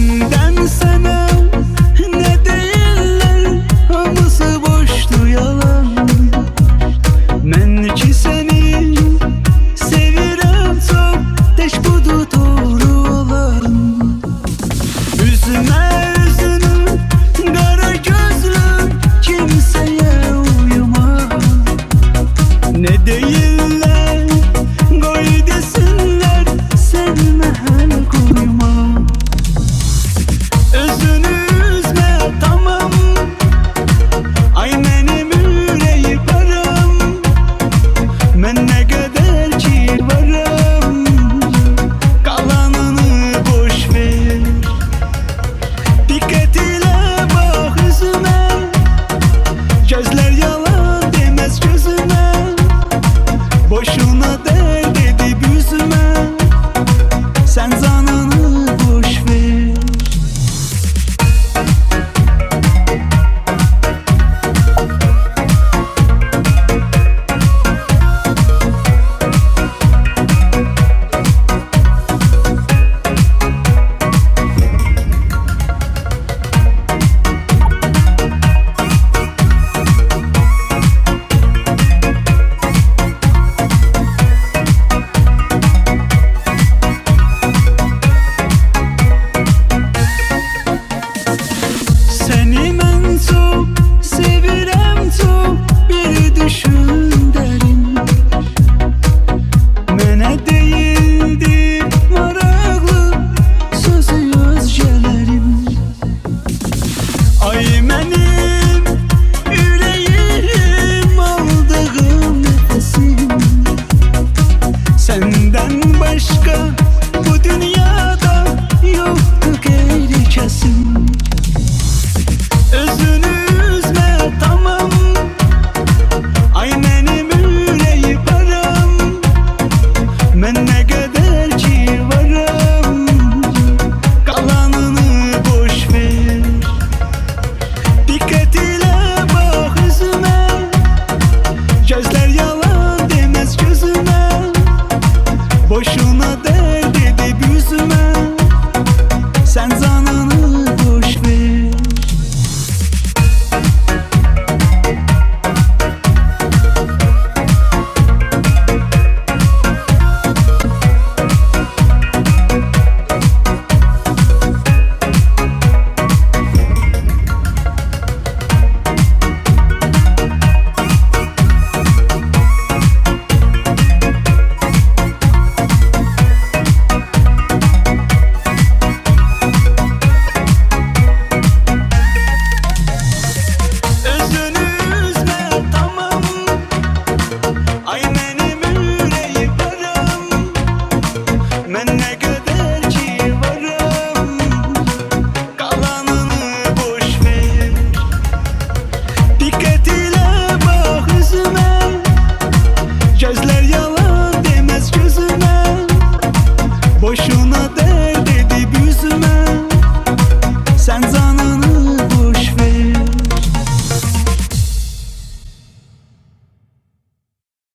Senden sana ne değiller, hamısı boştu yalan. Men ki seni sevirəm çok, teş budu doğru olan. Üzüme üzünü kara gözlüm, kimseye uyuma. Ne değiller koy desinler, sevme el koyma. Özünü üzme tamam, ay benim yüreği param. Ben ne kadar ki varım, kalanını boş ver. Dikkat ile bak yüzüme, gözler yalan demez gözüme. Boşuna dert edip yüzüme, sen zanını boş ver. Seni ben çok sevirəm çok, bir düşün derin. Mənə değildi maraqlı sözü özgələrin. Ay mənim ürəyim, aldığım nəfəsim. Senden başka bu dünyada yoktu geri kesin. Özünü üzme tamam, ay benim yüreği param. Ben ne kadar ki varım, kalanını boş ver. Dikkat ile bak yüzüme, gözler yalan demez gözüme. Boşuna dert edip yüzüme, sen zanını boş ver. Özünü üzme tamam, ay benim yüreği param. Ben ne kadar ki varım, kalanını boş ver. Dikkat ile bak yüzüme, gözler yalan demez gözüme. Boşuna der